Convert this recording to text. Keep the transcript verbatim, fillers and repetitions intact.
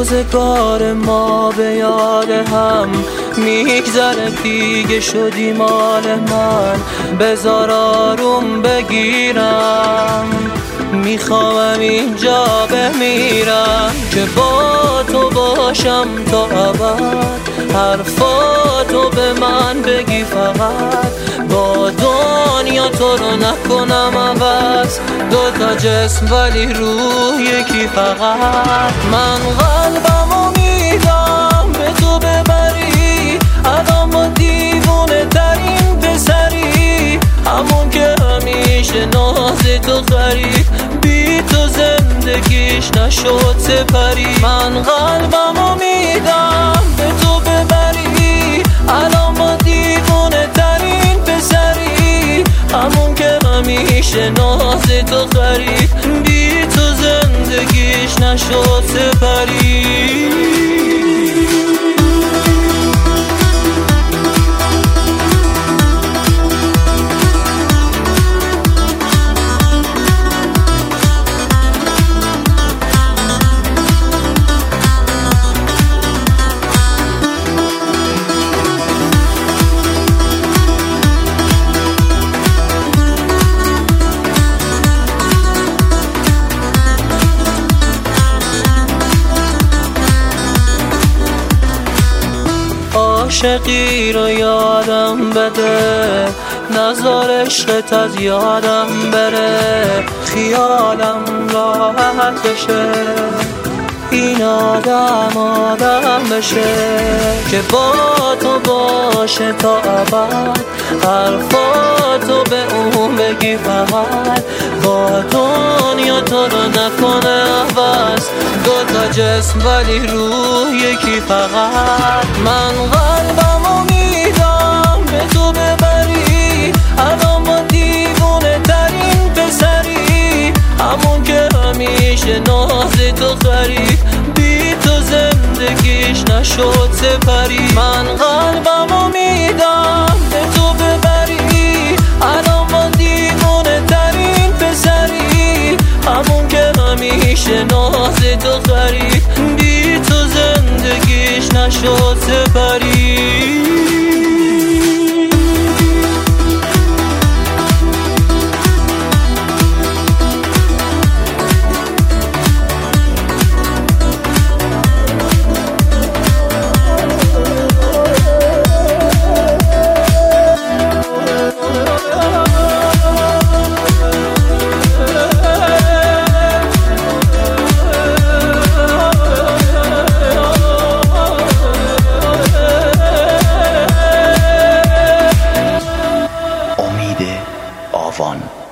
روزگار ما به یاد هم میگذره، دیگه شدی مال من. بذار آروم بگیرم، میخوام اینجا بمیرم که با تو باشم تا ابد. حرفاتو به من بگی فقط، با دنیا تو رو نکنم عوض. دوتا جسم ولی روح یکی فقط. من قلبمو میدم به تو ببری، الان با دیوونه ترین پسری، همون که همیشه ناز تو خرید، بی تو زندگیش نشد سپری. من قلبمو میدم به تو ببری، الان با دیوونه ترین پسری، همون که همیشه ناز تو خرید، بی تو زندگیش نشد سپری. عاشقی رو یادم بده، نذار عشقت از یادم بره، خیالم راحت بشه، این آدم آدم بشه که با تو باشه تا ابد. حرفاتو به اون بگی فقط، با دنیا تو رو نکنه عوض. دوتا جسم ولی روح یکی فقط. من قلبمو میدم به تو ببری، الان با دیوونه ترین پسری، همون که همیشه ناز تو خرید، بی تو زندگیش نشد سپری. من قلبمو میدم به تو ببری، الان با دیوونه ترین پسری، همون که همیشه ناز تو خرید، بی تو زندگیش نشد سپری. آوان